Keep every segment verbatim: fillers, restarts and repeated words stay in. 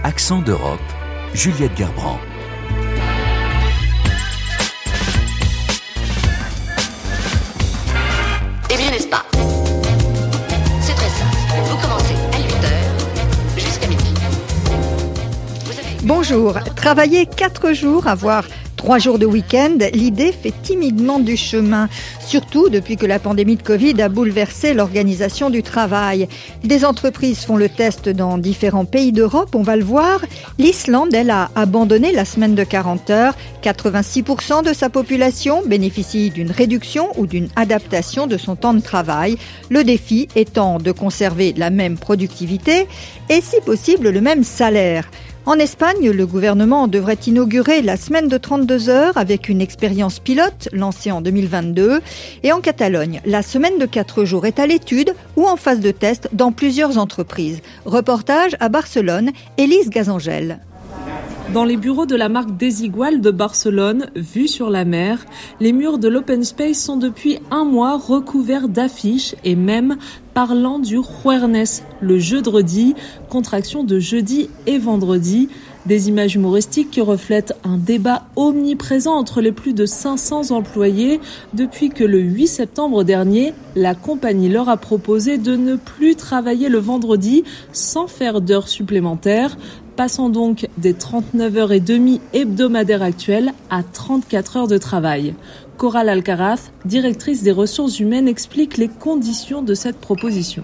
Accent d'Europe, Juliette Gerbrand. Eh bien, n'est-ce pas? C'est très simple. Vous commencez à huit heures jusqu'à midi. Vous avez... Bonjour. Travailler quatre jours, avoir trois jours de week-end, l'idée fait timidement du chemin, surtout depuis que la pandémie de Covid a bouleversé l'organisation du travail. Des entreprises font le test dans différents pays d'Europe, on va le voir. L'Islande, elle, a abandonné la semaine de quarante heures. quatre-vingt-six pour cent de sa population bénéficie d'une réduction ou d'une adaptation de son temps de travail. Le défi étant de conserver la même productivité et, si possible, le même salaire. En Espagne, le gouvernement devrait inaugurer la semaine de trente-deux heures avec une expérience pilote lancée en deux mille vingt-deux. Et en Catalogne, la semaine de quatre jours est à l'étude ou en phase de test dans plusieurs entreprises. Reportage à Barcelone, Élise Gazangel. Dans les bureaux de la marque Desigual de Barcelone, vue sur la mer, les murs de l'open space sont depuis un mois recouverts d'affiches et même parlant du Jueves, le jeudi, contraction de jeudi et vendredi. Des images humoristiques qui reflètent un débat omniprésent entre les plus de cinq cents employés depuis que le huit septembre dernier, la compagnie leur a proposé de ne plus travailler le vendredi sans faire d'heures supplémentaires. Passons donc des trente-neuf heures trente hebdomadaires actuelles à trente-quatre heures de travail. Coral Alcaraz, directrice des ressources humaines, explique les conditions de cette proposition.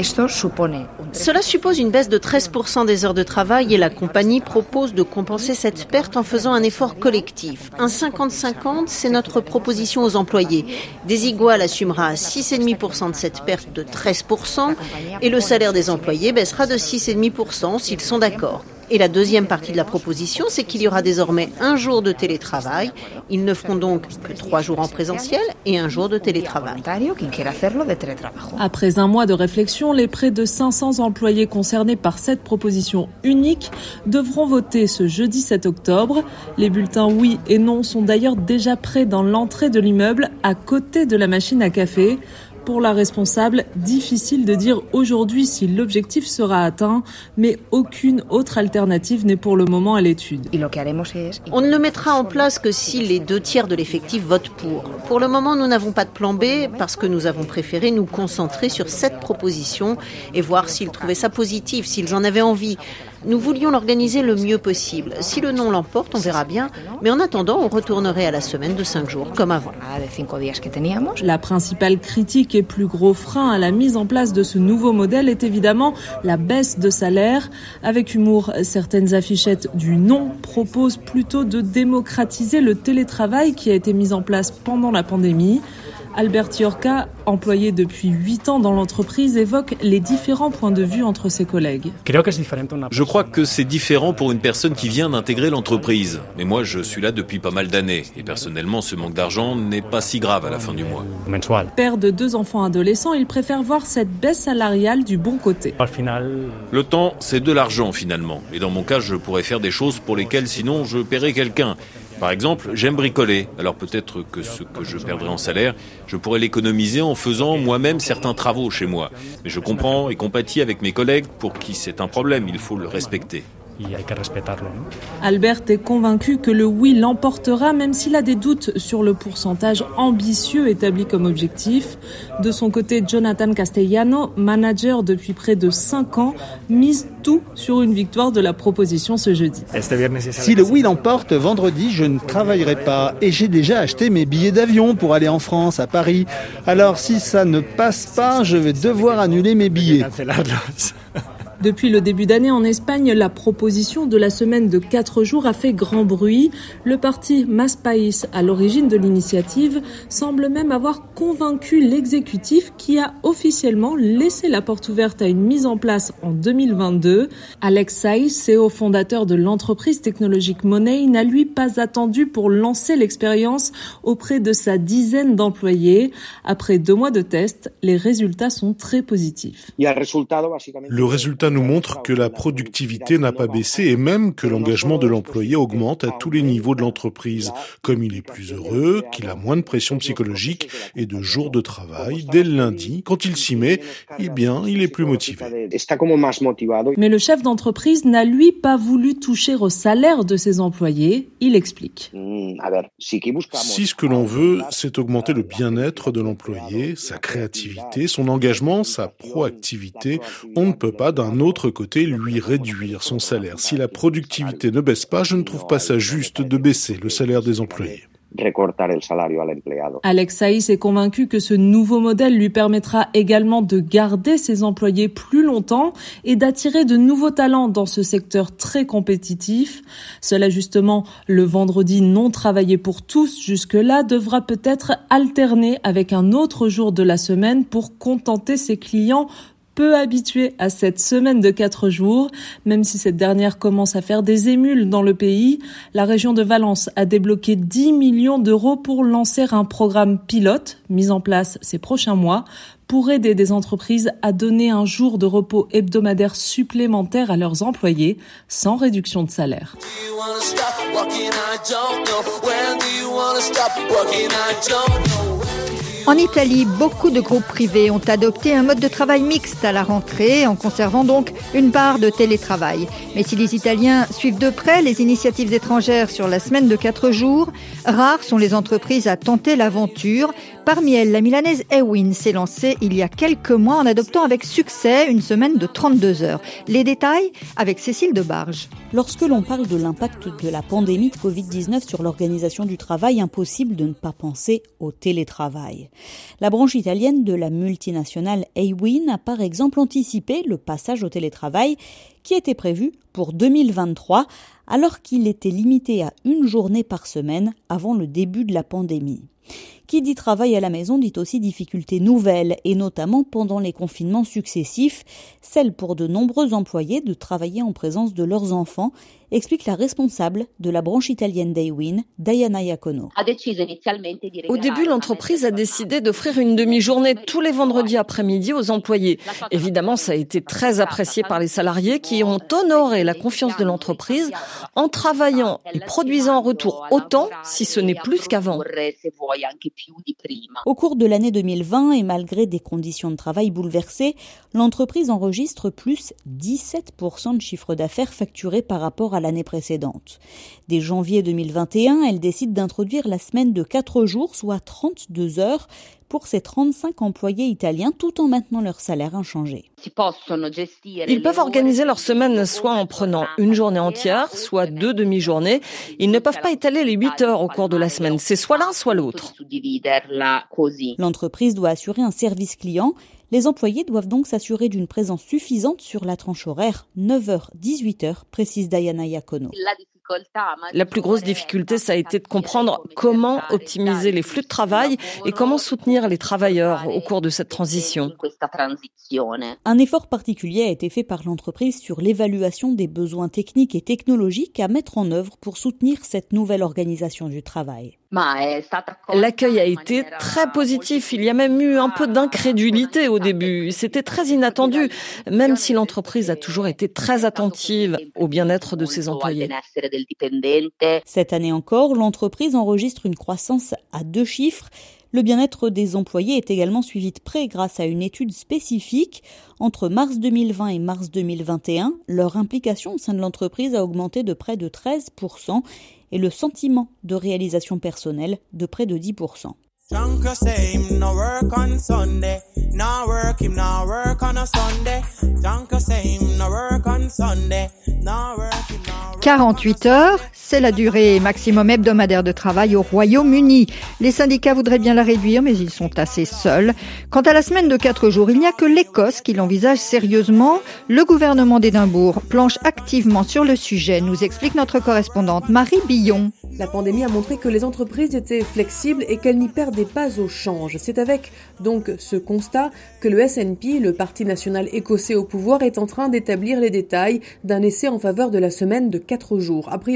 Cela suppose une baisse de treize pour cent des heures de travail et la compagnie propose de compenser cette perte en faisant un effort collectif. Un cinquante cinquante, c'est notre proposition aux employés. Desigual assumera six virgule cinq pour cent de cette perte de treize pour cent et le salaire des employés baissera de six virgule cinq pour cent s'ils sont d'accord. Et la deuxième partie de la proposition, c'est qu'il y aura désormais un jour de télétravail. Ils ne feront donc que trois jours en présentiel et un jour de télétravail. Après un mois de réflexion, les près de cinq cents employés concernés par cette proposition unique devront voter ce jeudi sept octobre. Les bulletins oui et non sont d'ailleurs déjà prêts dans l'entrée de l'immeuble, à côté de la machine à café. Pour la responsable, difficile de dire aujourd'hui si l'objectif sera atteint, mais aucune autre alternative n'est pour le moment à l'étude. On ne le mettra en place que si les deux tiers de l'effectif votent pour. Pour le moment, nous n'avons pas de plan B parce que nous avons préféré nous concentrer sur cette proposition et voir s'ils trouvaient ça positif, s'ils en avaient envie. Nous voulions l'organiser le mieux possible. Si le non l'emporte, on verra bien. Mais en attendant, on retournerait à la semaine de cinq jours, comme avant. La principale critique et plus gros frein à la mise en place de ce nouveau modèle est évidemment la baisse de salaire. Avec humour, certaines affichettes du non proposent plutôt de démocratiser le télétravail qui a été mis en place pendant la pandémie. Albert Yorka, employé depuis huit ans dans l'entreprise, évoque les différents points de vue entre ses collègues. Je crois que c'est différent pour une personne qui vient d'intégrer l'entreprise. Mais moi, je suis là depuis pas mal d'années. Et personnellement, ce manque d'argent n'est pas si grave à la fin du mois. Père de deux enfants adolescents, il préfère voir cette baisse salariale du bon côté. Le temps, c'est de l'argent finalement. Et dans mon cas, je pourrais faire des choses pour lesquelles sinon je paierais quelqu'un. Par exemple, j'aime bricoler. Alors peut-être que ce que je perdrais en salaire, je pourrais l'économiser en faisant moi-même certains travaux chez moi. Mais je comprends et compatis avec mes collègues pour qui c'est un problème, il faut le respecter. Albert est convaincu que le oui l'emportera, même s'il a des doutes sur le pourcentage ambitieux établi comme objectif. De son côté, Jonathan Castellano, manager depuis près de cinq ans, mise tout sur une victoire de la proposition ce jeudi. Si le oui l'emporte, vendredi, je ne travaillerai pas. Et j'ai déjà acheté mes billets d'avion pour aller en France, à Paris. Alors si ça ne passe pas, je vais devoir annuler mes billets. Depuis le début d'année en Espagne, la proposition de la semaine de quatre jours a fait grand bruit. Le parti Mas País, à l'origine de l'initiative, semble même avoir convaincu l'exécutif qui a officiellement laissé la porte ouverte à une mise en place en deux mille vingt-deux. Alex Saiz, C E O fondateur de l'entreprise technologique Money, n'a lui pas attendu pour lancer l'expérience auprès de sa dizaine d'employés. Après deux mois de tests, les résultats sont très positifs. Le résultat nous montre que la productivité n'a pas baissé et même que l'engagement de l'employé augmente à tous les niveaux de l'entreprise. Comme il est plus heureux, qu'il a moins de pression psychologique et de jours de travail, dès le lundi, quand il s'y met, eh bien, il est plus motivé. Mais le chef d'entreprise n'a lui pas voulu toucher au salaire de ses employés. Il explique. Si ce que l'on veut, c'est augmenter le bien-être de l'employé, sa créativité, son engagement, sa proactivité, on ne peut pas d'un autre côté lui réduire son salaire. Si la productivité ne baisse pas, je ne trouve pas ça juste de baisser le salaire des employés. Alex Saïs est convaincu que ce nouveau modèle lui permettra également de garder ses employés plus longtemps et d'attirer de nouveaux talents dans ce secteur très compétitif. Seul ajustement, le vendredi non travaillé pour tous jusque-là devra peut-être alterner avec un autre jour de la semaine pour contenter ses clients peu habitués à cette semaine de quatre jours. Même si cette dernière commence à faire des émules dans le pays, la région de Valence a débloqué dix millions d'euros pour lancer un programme pilote mis en place ces prochains mois pour aider des entreprises à donner un jour de repos hebdomadaire supplémentaire à leurs employés sans réduction de salaire. En Italie, beaucoup de groupes privés ont adopté un mode de travail mixte à la rentrée, en conservant donc une part de télétravail. Mais si les Italiens suivent de près les initiatives étrangères sur la semaine de quatre jours, rares sont les entreprises à tenter l'aventure. Parmi elles, la milanaise Ewin s'est lancée il y a quelques mois en adoptant avec succès une semaine de trente-deux heures. Les détails avec Cécile Debarge. Lorsque l'on parle de l'impact de la pandémie de covid dix-neuf sur l'organisation du travail, impossible de ne pas penser au télétravail. La branche italienne de la multinationale Ewin a par exemple anticipé le passage au télétravail qui était prévu pour deux mille vingt-trois, alors qu'il était limité à une journée par semaine avant le début de la pandémie. Qui dit travail à la maison dit aussi difficultés nouvelles, et notamment pendant les confinements successifs, celle pour de nombreux employés de travailler en présence de leurs enfants, explique la responsable de la branche italienne d'Ewin, Diana Iacono. Au début, l'entreprise a décidé d'offrir une demi-journée tous les vendredis après-midi aux employés. Évidemment, ça a été très apprécié par les salariés qui ont honoré la confiance de l'entreprise en travaillant et produisant en retour autant, si ce n'est plus qu'avant. Au cours de l'année deux mille vingt et malgré des conditions de travail bouleversées, l'entreprise enregistre plus dix-sept pour cent de chiffre d'affaires facturé par rapport à l'année précédente. Dès janvier deux mille vingt et un, elle décide d'introduire la semaine de quatre jours, soit trente-deux heures, pour ses trente-cinq employés italiens, tout en maintenant leur salaire inchangé. Ils peuvent organiser leur semaine soit en prenant une journée entière, soit deux demi-journées. Ils ne peuvent pas étaler les huit heures au cours de la semaine. C'est soit l'un, soit l'autre. L'entreprise doit assurer un service client. Les employés doivent donc s'assurer d'une présence suffisante sur la tranche horaire neuf heures dix-huit heures, précise Diana Iacono. La plus grosse difficulté, ça a été de comprendre comment optimiser les flux de travail et comment soutenir les travailleurs au cours de cette transition. Un effort particulier a été fait par l'entreprise sur l'évaluation des besoins techniques et technologiques à mettre en œuvre pour soutenir cette nouvelle organisation du travail. L'accueil a été très positif. Il y a même eu un peu d'incrédulité au début. C'était très inattendu, même si l'entreprise a toujours été très attentive au bien-être de ses employés. Cette année encore, l'entreprise enregistre une croissance à deux chiffres. Le bien-être des employés est également suivi de près grâce à une étude spécifique. Entre mars deux mille vingt et mars deux mille vingt et un, leur implication au sein de l'entreprise a augmenté de près de treize pour cent et le sentiment de réalisation personnelle de près de dix pour cent. quarante-huit heures, c'est la durée maximum hebdomadaire de travail au Royaume-Uni. Les syndicats voudraient bien la réduire, mais ils sont assez seuls. Quant à la semaine de quatre jours, il n'y a que l'Écosse qui l'envisage sérieusement. Le gouvernement d'Édimbourg planche activement sur le sujet, nous explique notre correspondante Marie Billon. La pandémie a montré que les entreprises étaient flexibles et qu'elles n'y perdaient pas au change. C'est avec donc ce constat que le S N P, le Parti national écossais au pouvoir, est en train d'établir les détails d'un essai en faveur de la semaine de quatre jours. A priori,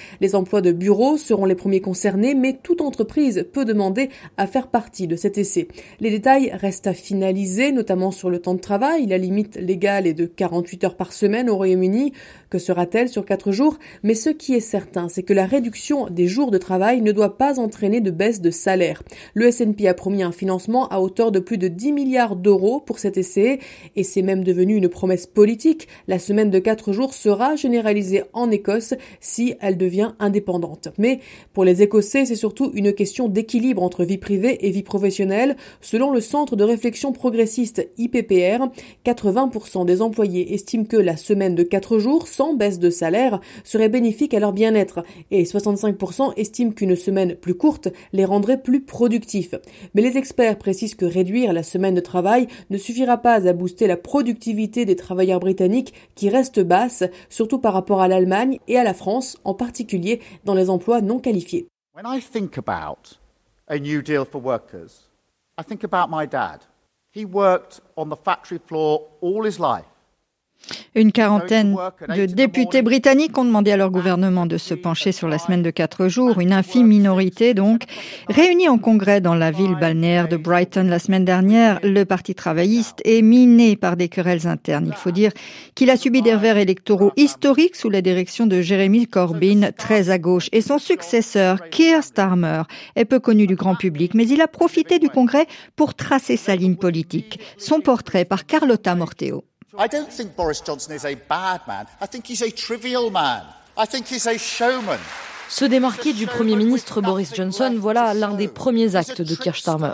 Les emplois de bureau seront les premiers concernés, mais toute entreprise peut demander à faire partie de cet essai. Les détails restent à finaliser, notamment sur le temps de travail. La limite légale est de quarante-huit heures par semaine au Royaume-Uni. Que sera-t-elle sur quatre jours? Mais ce qui est certain, c'est que la réduction des jours de travail ne doit pas entraîner de baisse de salaire. Le S and P a promis un financement à hauteur de plus de dix milliards d'euros pour cet essai, et c'est même devenu une promesse politique. La semaine de quatre jours sera généralisée en Écosse si elle devient indépendante. Mais pour les Écossais, c'est surtout une question d'équilibre entre vie privée et vie professionnelle. Selon le Centre de réflexion progressiste I P P R, quatre-vingts pour cent des employés estiment que la semaine de quatre jours sans baisse de salaire serait bénéfique à leur bien-être, et soixante-cinq pour cent estiment qu'une semaine plus courte les rendrait plus productifs. Mais les experts précisent que réduire la semaine de travail ne suffira pas à booster la productivité des travailleurs britanniques qui reste basse, surtout par rapport à l'Allemagne et à la France, en particulier dans les emplois non qualifiés. When I think about a New Deal for workers, I think about my dad. He worked on the factory floor all his life. Une quarantaine de députés britanniques ont demandé à leur gouvernement de se pencher sur la semaine de quatre jours, une infime minorité donc. Réunie en congrès dans la ville balnéaire de Brighton la semaine dernière, le Parti travailliste est miné par des querelles internes. Il faut dire qu'il a subi des revers électoraux historiques sous la direction de Jeremy Corbyn, très à gauche. Et son successeur, Keir Starmer, est peu connu du grand public, mais il a profité du congrès pour tracer sa ligne politique. Son portrait par Carlotta Morteo. I don't think Boris Johnson is a bad man. I think he's a trivial man. I think he's a showman. Se démarquer du Premier ministre Boris Johnson, voilà l'un des premiers actes de Keir Starmer.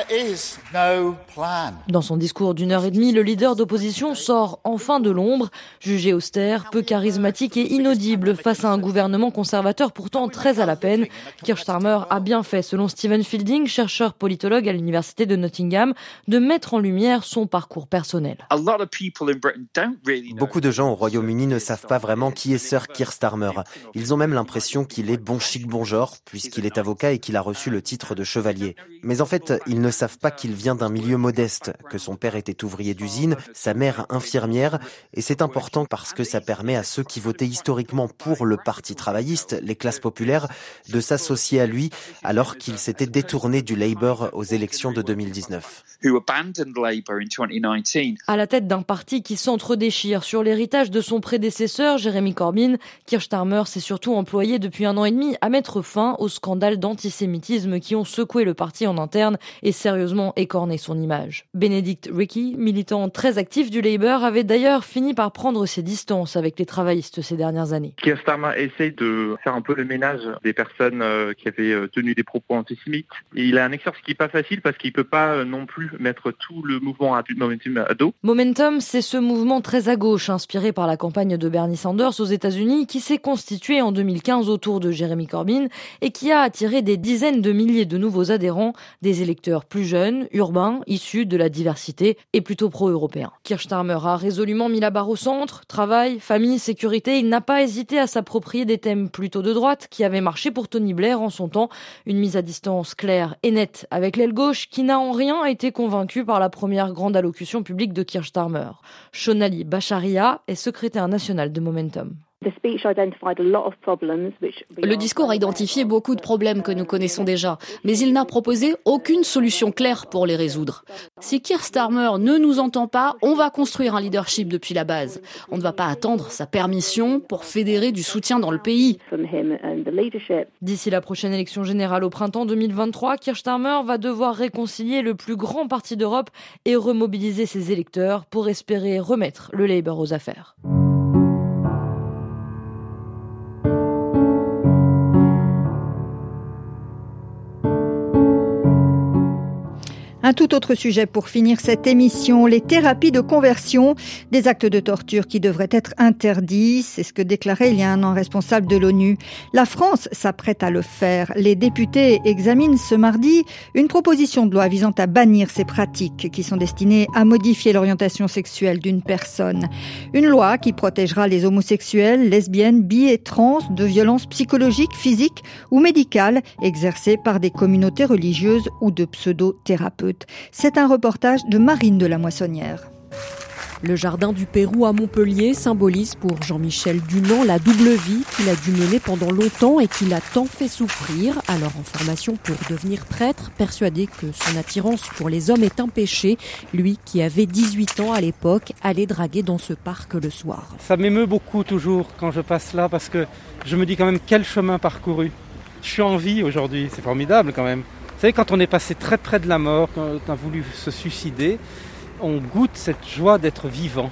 Dans son discours d'une heure et demie, le leader d'opposition sort enfin de l'ombre, jugé austère, peu charismatique et inaudible face à un gouvernement conservateur pourtant très à la peine. Keir Starmer a bien fait, selon Stephen Fielding, chercheur politologue à l'université de Nottingham, de mettre en lumière son parcours personnel. Beaucoup de gens au Royaume-Uni ne savent pas vraiment qui est Sir Keir Starmer. Ils ont même l'impression qu'il est bon chic bon genre, puisqu'il est avocat et qu'il a reçu le titre de chevalier. Mais en fait, ils ne savent pas qu'il vient d'un milieu modeste, que son père était ouvrier d'usine, sa mère infirmière, et c'est important parce que ça permet à ceux qui votaient historiquement pour le Parti travailliste, les classes populaires, de s'associer à lui, alors qu'il s'était détourné du Labour aux élections de deux mille dix-neuf. À la tête d'un parti qui s'entre-déchire sur l'héritage de son prédécesseur, Jeremy Corbyn, Keir Starmer s'est surtout employé depuis un an et demi à mettre fin aux scandales d'antisémitisme qui ont secoué le parti en interne et sérieusement écorné son image. Benedict Rickey, militant très actif du Labour, avait d'ailleurs fini par prendre ses distances avec les travaillistes ces dernières années. Keir Starmer essaie de faire un peu le ménage des personnes qui avaient tenu des propos antisémites. Et il a un exercice qui n'est pas facile parce qu'il ne peut pas non plus mettre tout le mouvement à Momentum à dos. Momentum, c'est ce mouvement très à gauche inspiré par la campagne de Bernie Sanders aux États-Unis qui s'est constitué en deux mille quinze autour de Jeremy Corbyn et qui a attiré des dizaines de milliers de nouveaux adhérents, des électeurs plus jeunes, urbains, issus de la diversité et plutôt pro-européens. Keir Starmer a résolument mis la barre au centre, travail, famille, sécurité. Il n'a pas hésité à s'approprier des thèmes plutôt de droite qui avaient marché pour Tony Blair en son temps. Une mise à distance claire et nette avec l'aile gauche qui n'a en rien été convaincue par la première grande allocution publique de Keir Starmer. Shonali Bacharia est secrétaire nationale de Momentum. Le discours a identifié beaucoup de problèmes que nous connaissons déjà, mais il n'a proposé aucune solution claire pour les résoudre. Si Keir Starmer ne nous entend pas, on va construire un leadership depuis la base. On ne va pas attendre sa permission pour fédérer du soutien dans le pays. D'ici la prochaine élection générale au printemps deux mille vingt-trois, Keir Starmer va devoir réconcilier le plus grand parti d'Europe et remobiliser ses électeurs pour espérer remettre le Labour aux affaires. Un tout autre sujet pour finir cette émission, les thérapies de conversion, des actes de torture qui devraient être interdits. C'est ce que déclarait il y a un an un responsable de l'ONU. La France s'apprête à le faire. Les députés examinent ce mardi une proposition de loi visant à bannir ces pratiques qui sont destinées à modifier l'orientation sexuelle d'une personne. Une loi qui protégera les homosexuels, lesbiennes, bi et trans de violences psychologiques, physiques ou médicales exercées par des communautés religieuses ou de pseudo-thérapeutes. C'est un reportage de Marine de la Moissonnière. Le jardin du Pérou à Montpellier symbolise pour Jean-Michel Dunant la double vie qu'il a dû mener pendant longtemps et qui l'a tant fait souffrir. Alors en formation pour devenir prêtre, persuadé que son attirance pour les hommes est un péché, lui qui avait dix-huit ans à l'époque, allait draguer dans ce parc le soir. Ça m'émeut beaucoup toujours quand je passe là parce que je me dis quand même quel chemin parcouru. Je suis en vie aujourd'hui, c'est formidable quand même. Vous savez, quand on est passé très près de la mort, quand on a voulu se suicider, on goûte cette joie d'être vivant.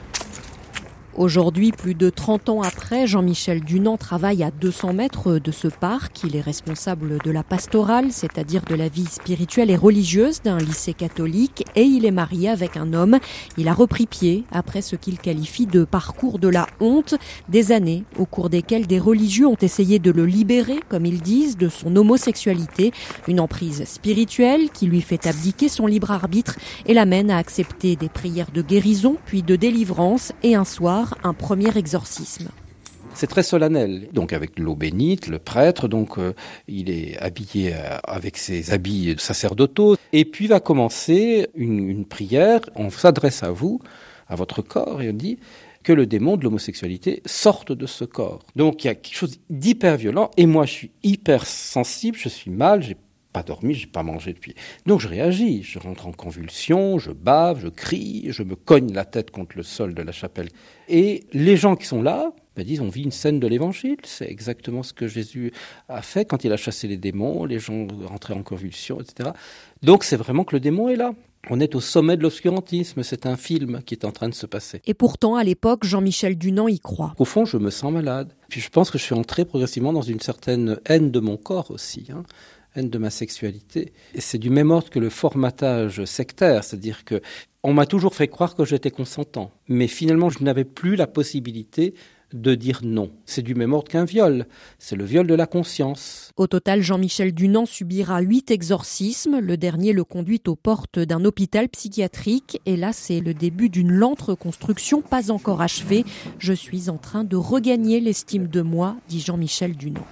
Aujourd'hui, plus de trente ans après, Jean-Michel Dunant travaille à deux cents mètres de ce parc. Il est responsable de la pastorale, c'est-à-dire de la vie spirituelle et religieuse d'un lycée catholique, et il est marié avec un homme. Il a repris pied après ce qu'il qualifie de parcours de la honte, des années au cours desquelles des religieux ont essayé de le libérer, comme ils disent, de son homosexualité, une emprise spirituelle qui lui fait abdiquer son libre arbitre et l'amène à accepter des prières de guérison, puis de délivrance, et un soir, un premier exorcisme. C'est très solennel. Donc avec l'eau bénite, le prêtre, donc euh, il est habillé euh, avec ses habits sacerdotaux. Et puis va commencer une, une prière. On s'adresse à vous, à votre corps, et on dit que le démon de l'homosexualité sorte de ce corps. Donc il y a quelque chose d'hyper violent. Et moi, je suis hyper sensible, je suis mal, j'ai pas dormi, j'ai pas mangé depuis. Donc je réagis, je rentre en convulsion, je bave, je crie, je me cogne la tête contre le sol de la chapelle. Et les gens qui sont là me disent, on vit une scène de l'évangile. C'est exactement ce que Jésus a fait quand il a chassé les démons, les gens rentraient en convulsion, et cetera. Donc c'est vraiment que le démon est là. On est au sommet de l'obscurantisme, c'est un film qui est en train de se passer. Et pourtant, à l'époque, Jean-Michel Dunant y croit. Au fond, je me sens malade. Puis je pense que je suis entré progressivement dans une certaine haine de mon corps aussi, hein. Haine de ma sexualité. Et c'est du même ordre que le formatage sectaire, c'est-à-dire que on m'a toujours fait croire que j'étais consentant, mais finalement je n'avais plus la possibilité de dire non. C'est du même ordre qu'un viol, c'est le viol de la conscience. Au total, Jean-Michel Dunant subira huit exorcismes. Le dernier le conduit aux portes d'un hôpital psychiatrique. Et là, c'est le début d'une lente reconstruction, pas encore achevée. Je suis en train de regagner l'estime de moi, dit Jean-Michel Dunant.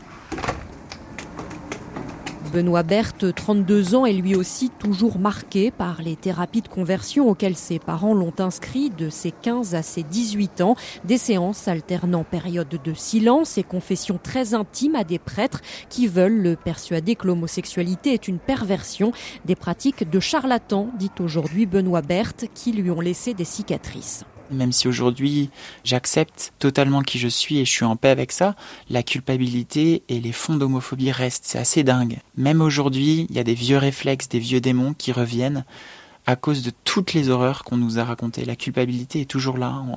Benoît Berthe, trente-deux ans, est lui aussi toujours marqué par les thérapies de conversion auxquelles ses parents l'ont inscrit de ses quinze à ses dix-huit ans. Des séances alternant périodes de silence et confessions très intimes à des prêtres qui veulent le persuader que l'homosexualité est une perversion. Des pratiques de charlatans, dit aujourd'hui Benoît Berthe, qui lui ont laissé des cicatrices. Même si aujourd'hui j'accepte totalement qui je suis et je suis en paix avec ça, la culpabilité et les fonds d'homophobie restent, c'est assez dingue. Même aujourd'hui, il y a des vieux réflexes, des vieux démons qui reviennent à cause de toutes les horreurs qu'on nous a racontées. La culpabilité est toujours là, en,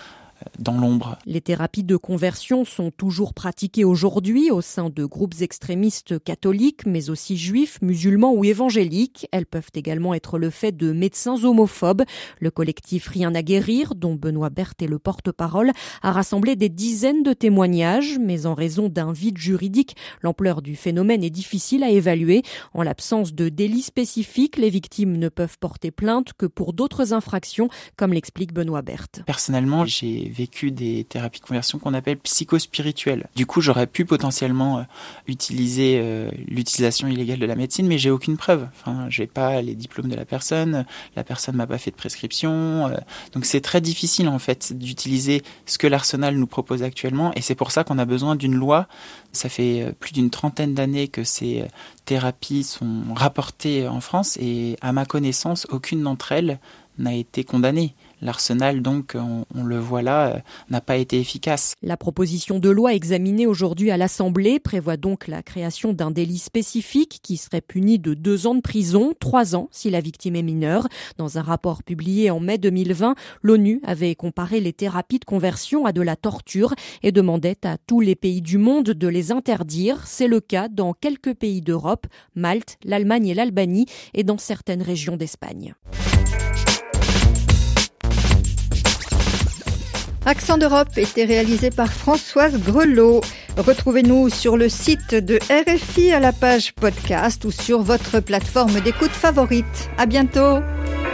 dans l'ombre. Les thérapies de conversion sont toujours pratiquées aujourd'hui au sein de groupes extrémistes catholiques, mais aussi juifs, musulmans ou évangéliques. Elles peuvent également être le fait de médecins homophobes. Le collectif Rien à guérir, dont Benoît Berthe est le porte-parole, a rassemblé des dizaines de témoignages, mais en raison d'un vide juridique, l'ampleur du phénomène est difficile à évaluer. En l'absence de délit spécifique, les victimes ne peuvent porter plainte que pour d'autres infractions, comme l'explique Benoît Berthe. Personnellement, j'ai vécu des thérapies de conversion qu'on appelle psychospirituelles. Du coup, j'aurais pu potentiellement euh, utiliser euh, l'utilisation illégale de la médecine, mais j'ai aucune preuve. Enfin, j'ai pas les diplômes de la personne, la personne m'a pas fait de prescription. Euh, donc c'est très difficile en fait d'utiliser ce que l'arsenal nous propose actuellement, et c'est pour ça qu'on a besoin d'une loi. Ça fait plus d'une trentaine d'années que ces thérapies sont rapportées en France, et à ma connaissance, aucune d'entre elles n'a été condamnée. L'arsenal, donc, on, on le voit là, n'a pas été efficace. La proposition de loi examinée aujourd'hui à l'Assemblée prévoit donc la création d'un délit spécifique qui serait puni de deux ans de prison, trois ans si la victime est mineure. Dans un rapport publié en mai deux mille vingt, l'ONU avait comparé les thérapies de conversion à de la torture et demandait à tous les pays du monde de les interdire. C'est le cas dans quelques pays d'Europe, Malte, l'Allemagne et l'Albanie, et dans certaines régions d'Espagne. Accent d'Europe était réalisé par Françoise Grelot. Retrouvez-nous sur le site de R F I à la page podcast ou sur votre plateforme d'écoute favorite. À bientôt.